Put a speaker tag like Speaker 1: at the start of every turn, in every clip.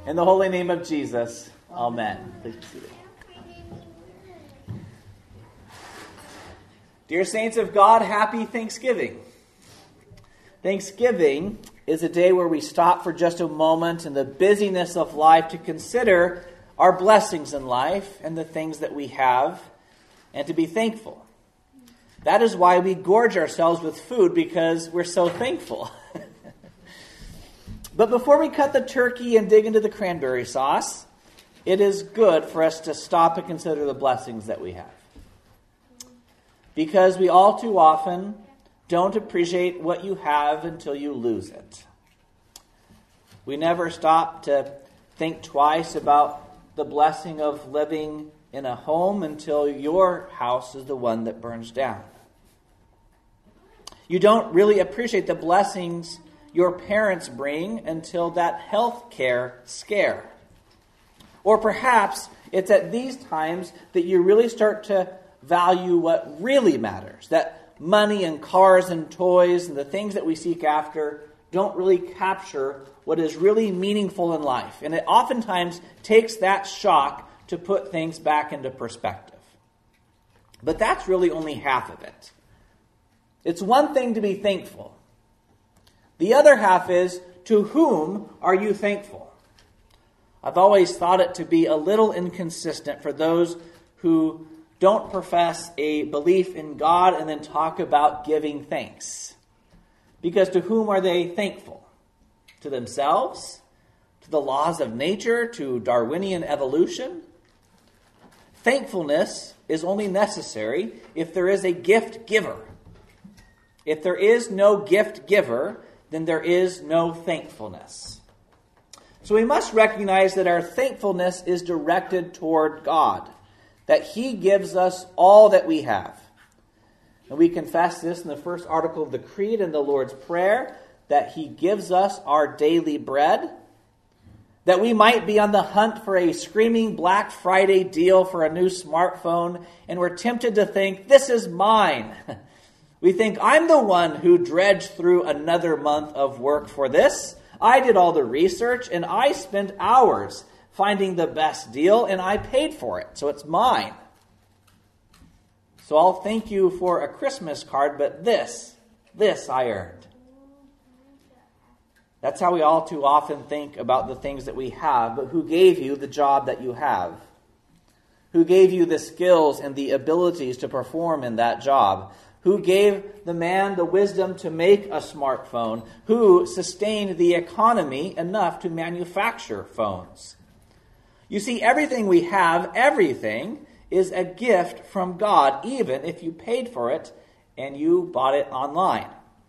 Speaker 1: In the holy name of Jesus, amen. Please be seated. Dear saints of God, happy Thanksgiving. Thanksgiving is a day where we stop for just a moment in the busyness of life to consider our blessings in life and the things that we have, and to be thankful. That is why we gorge ourselves with food, because we're so thankful. But before we cut the turkey and dig into the cranberry sauce, it is good for us to stop and consider the blessings that we have. Because we all too often don't appreciate what you have until you lose it. We never stop to think twice about the blessing of living in a home until your house is the one that burns down. You don't really appreciate the blessings your parents bring until that health care scare. Or perhaps it's at these times that you really start to value what really matters. That money and cars and toys and the things that we seek after don't really capture what is really meaningful in life. And it oftentimes takes that shock to put things back into perspective. But that's really only half of it. It's one thing to be thankful. The other half is, to whom are you thankful? I've always thought it to be a little inconsistent for those who don't profess a belief in God and then talk about giving thanks. Because to whom are they thankful? To themselves? To the laws of nature? To Darwinian evolution? Thankfulness is only necessary if there is a gift giver. If there is no gift giver, then there is no thankfulness. So we must recognize that our thankfulness is directed toward God, that He gives us all that we have. And we confess this in the first article of the Creed and the Lord's Prayer, that He gives us our daily bread, that we might be on the hunt for a screaming Black Friday deal for a new smartphone, and we're tempted to think, this is mine. We think, I'm the one who dredged through another month of work for this. I did all the research, and I spent hours finding the best deal, and I paid for it, so it's mine. So I'll thank you for a Christmas card, but this I earned. That's how we all too often think about the things that we have, but who gave you the job that you have? Who gave you the skills and the abilities to perform in that job? Who gave the man the wisdom to make a smartphone? Who sustained the economy enough to manufacture phones? You see, everything we have, everything, is a gift from God, even if you paid for it and you bought it online.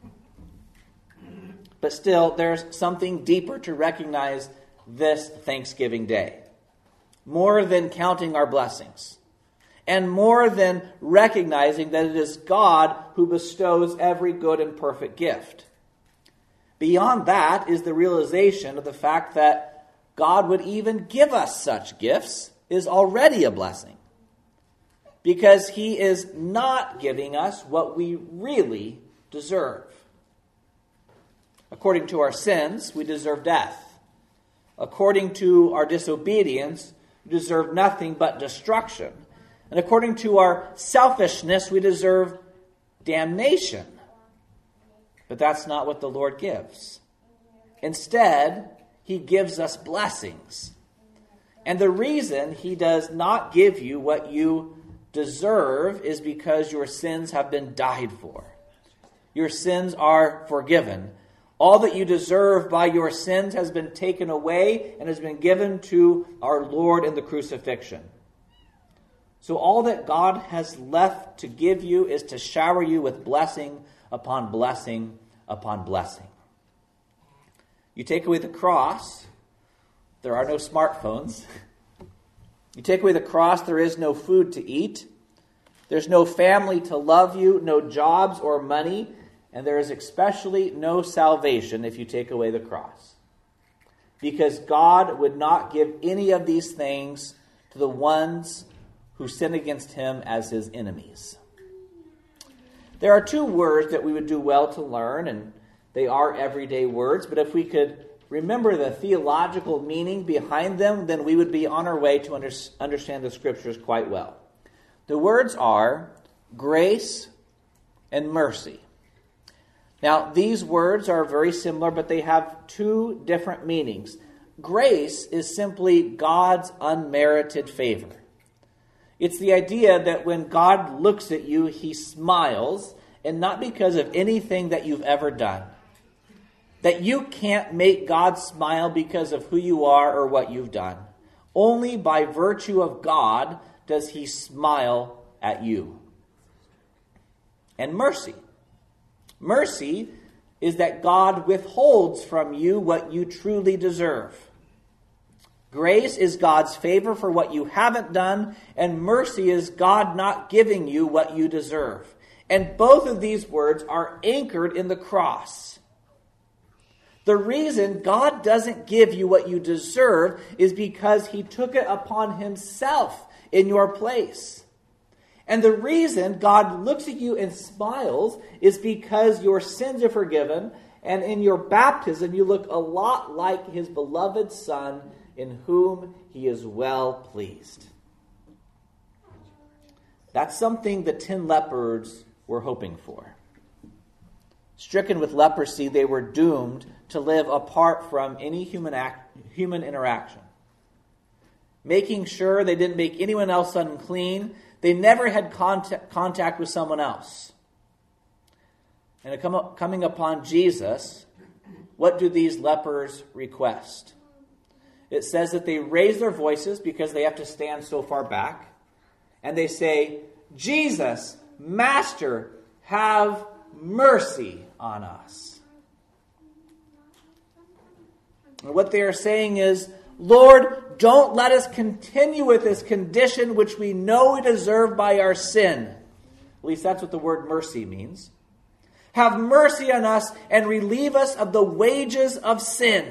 Speaker 1: But still, there's something deeper to recognize this Thanksgiving Day. More than counting our blessings. And more than recognizing that it is God who bestows every good and perfect gift. Beyond that is the realization of the fact that God would even give us such gifts is already a blessing. Because He is not giving us what we really deserve. According to our sins, we deserve death. According to our disobedience, we deserve nothing but destruction. And according to our selfishness, we deserve damnation. But that's not what the Lord gives. Instead, He gives us blessings. And the reason He does not give you what you deserve is because your sins have been died for. Your sins are forgiven. All that you deserve by your sins has been taken away and has been given to our Lord in the crucifixion. So all that God has left to give you is to shower you with blessing upon blessing upon blessing. You take away the cross, there are no smartphones. You take away the cross, there is no food to eat. There's no family to love you, no jobs or money, and there is especially no salvation if you take away the cross. Because God would not give any of these things to the ones who sin against Him as His enemies. There are two words that we would do well to learn, and they are everyday words, but if we could remember the theological meaning behind them, then we would be on our way to understand the Scriptures quite well. The words are grace and mercy. Now, these words are very similar, but they have two different meanings. Grace is simply God's unmerited favor. It's the idea that when God looks at you, he smiles, and not because of anything that you've ever done. That you can't make God smile because of who you are or what you've done. Only by virtue of God does he smile at you. And mercy. Mercy is that God withholds from you what you truly deserve. Grace is God's favor for what you haven't done, and mercy is God not giving you what you deserve. And both of these words are anchored in the cross. The reason God doesn't give you what you deserve is because he took it upon himself in your place. And the reason God looks at you and smiles is because your sins are forgiven, and in your baptism you look a lot like his beloved Son, in whom he is well pleased. That's something the 10 lepers were hoping for. Stricken with leprosy, they were doomed to live apart from any human interaction. Making sure they didn't make anyone else unclean, they never had contact with someone else. And coming upon Jesus, what do these lepers request? It says that they raise their voices because they have to stand so far back. And they say, Jesus, Master, have mercy on us. And what they are saying is, Lord, don't let us continue with this condition which we know we deserve by our sin. At least that's what the word mercy means. Have mercy on us and relieve us of the wages of sin.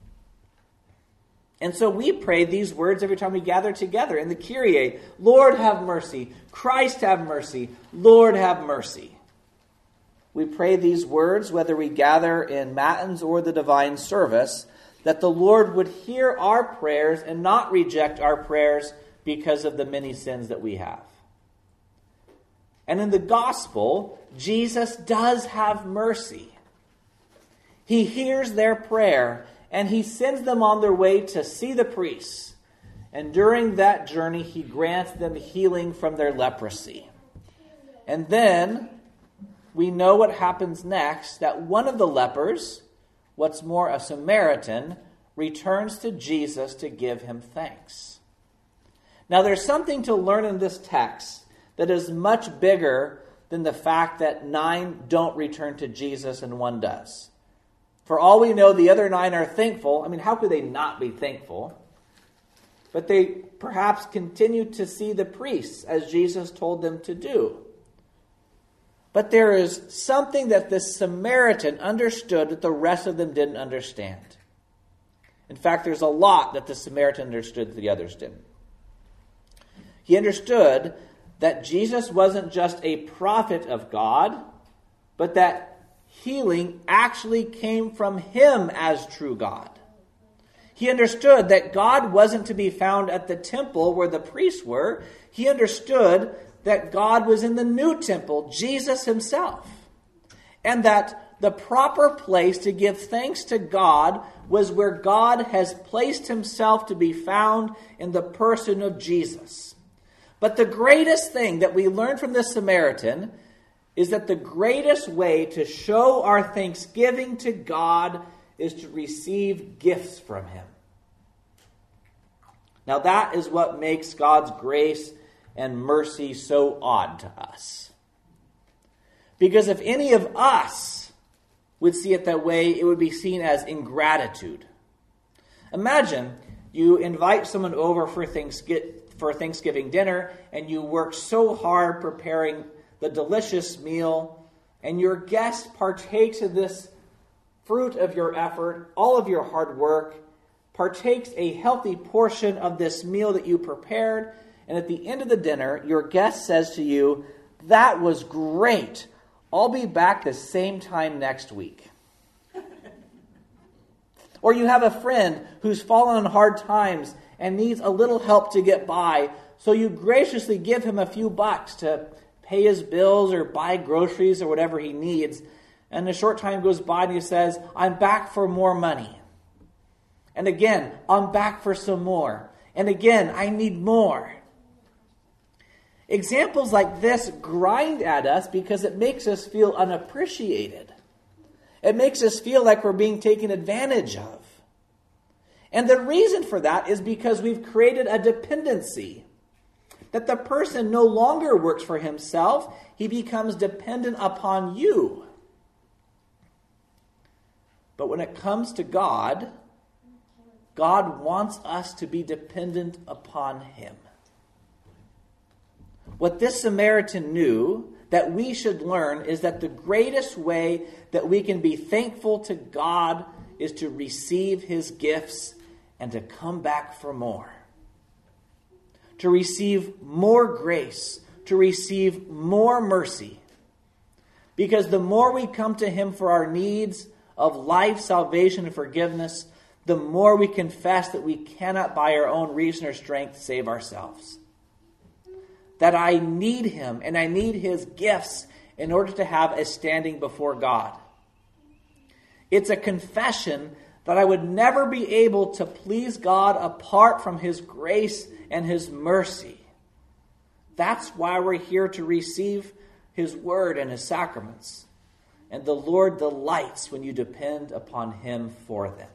Speaker 1: And so we pray these words every time we gather together in the Kyrie. Lord, have mercy. Christ, have mercy. Lord, have mercy. We pray these words whether we gather in Matins or the divine service, that the Lord would hear our prayers and not reject our prayers because of the many sins that we have. And in the gospel, Jesus does have mercy. He hears their prayer, and he sends them on their way to see the priests. And during that journey, he grants them healing from their leprosy. And then we know what happens next, that one of the lepers, what's more, a Samaritan, returns to Jesus to give him thanks. Now, there's something to learn in this text that is much bigger than the fact that 9 don't return to Jesus and 1 does. For all we know, the other 9 are thankful. I mean, how could they not be thankful? But they perhaps continue to see the priests as Jesus told them to do. But there is something that this Samaritan understood that the rest of them didn't understand. In fact, there's a lot that the Samaritan understood that the others didn't. He understood that Jesus wasn't just a prophet of God, but that healing actually came from him as true God. He understood that God wasn't to be found at the temple where the priests were. He understood that God was in the new temple, Jesus himself. And that the proper place to give thanks to God was where God has placed himself to be found in the person of Jesus. But the greatest thing that we learn from this Samaritan is that the greatest way to show our thanksgiving to God is to receive gifts from him. Now that is what makes God's grace and mercy so odd to us. Because if any of us would see it that way, it would be seen as ingratitude. Imagine you invite someone over for Thanksgiving dinner, and you work so hard preparing the delicious meal, and your guest partakes of this fruit of your effort, all of your hard work, partakes a healthy portion of this meal that you prepared, and at the end of the dinner, your guest says to you, "That was great. I'll be back the same time next week." Or you have a friend who's fallen on hard times and needs a little help to get by, so you graciously give him a few bucks to pay his bills or buy groceries or whatever he needs. And a short time goes by and he says, I'm back for more money. And again, I'm back for some more. And again, I need more. Examples like this grind at us because it makes us feel unappreciated. It makes us feel like we're being taken advantage of. And the reason for that is because we've created a dependency. That the person no longer works for himself, he becomes dependent upon you. But when it comes to God, God wants us to be dependent upon him. What this Samaritan knew that we should learn is that the greatest way that we can be thankful to God is to receive his gifts and to come back for more. To receive more grace, to receive more mercy. Because the more we come to him for our needs of life, salvation, and forgiveness, the more we confess that we cannot by our own reason or strength save ourselves. That I need him and I need his gifts in order to have a standing before God. It's a confession that I would never be able to please God apart from his grace and his mercy. That's why we're here to receive his word and his sacraments. And the Lord delights when you depend upon him for them.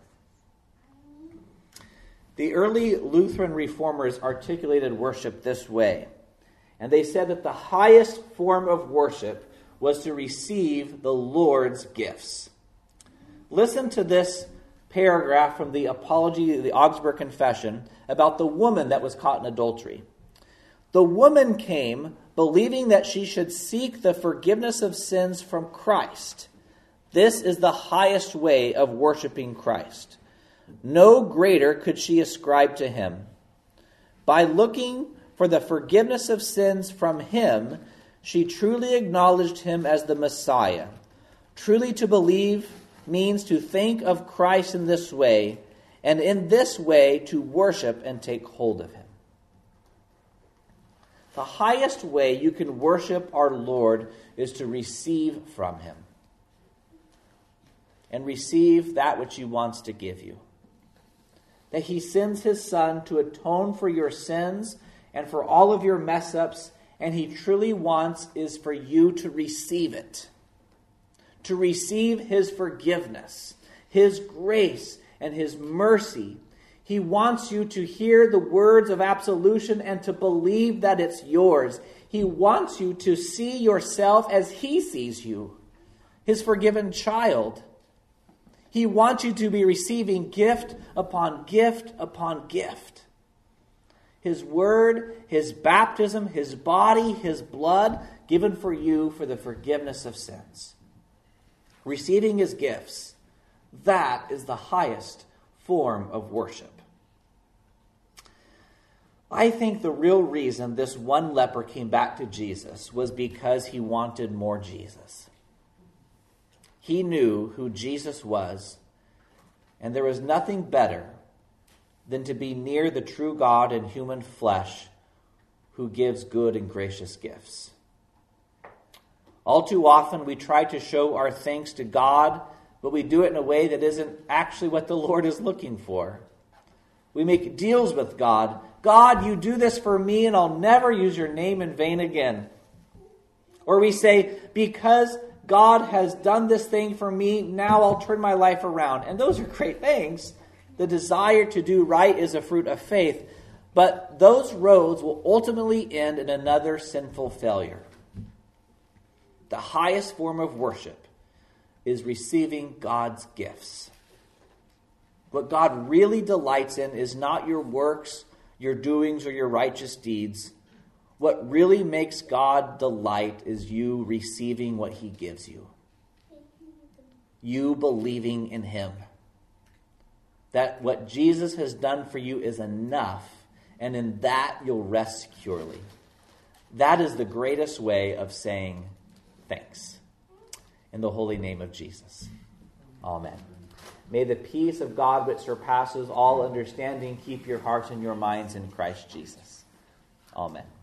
Speaker 1: The early Lutheran reformers articulated worship this way. And they said that the highest form of worship was to receive the Lord's gifts. Listen to this paragraph from the Apology of the Augsburg Confession about the woman that was caught in adultery. The woman came believing that she should seek the forgiveness of sins from Christ. This is the highest way of worshiping Christ. No greater could she ascribe to him. By looking for the forgiveness of sins from him, she truly acknowledged him as the Messiah. Truly to believe means to think of Christ in this way, and in this way to worship and take hold of him. The highest way you can worship our Lord is to receive from him. And receive that which he wants to give you. That he sends his Son to atone for your sins and for all of your mess-ups, and he truly wants is for you to receive it. To receive his forgiveness, his grace, and his mercy. He wants you to hear the words of absolution and to believe that it's yours. He wants you to see yourself as he sees you, his forgiven child. He wants you to be receiving gift upon gift upon gift. His word, his baptism, his body, his blood, given for you for the forgiveness of sins. Receiving his gifts, that is the highest form of worship. I think the real reason this one leper came back to Jesus was because he wanted more Jesus. He knew who Jesus was, and there was nothing better than to be near the true God in human flesh who gives good and gracious gifts. All too often we try to show our thanks to God, but we do it in a way that isn't actually what the Lord is looking for. We make deals with God. God, you do this for me and I'll never use your name in vain again. Or we say, because God has done this thing for me, now I'll turn my life around. And those are great things. The desire to do right is a fruit of faith. But those roads will ultimately end in another sinful failure. The highest form of worship is receiving God's gifts. What God really delights in is not your works, your doings, or your righteous deeds. What really makes God delight is you receiving what he gives you. You believing in him. That what Jesus has done for you is enough, and in that you'll rest securely. That is the greatest way of saying thanks. In the holy name of Jesus. Amen. May the peace of God which surpasses all understanding keep your hearts and your minds in Christ Jesus. Amen.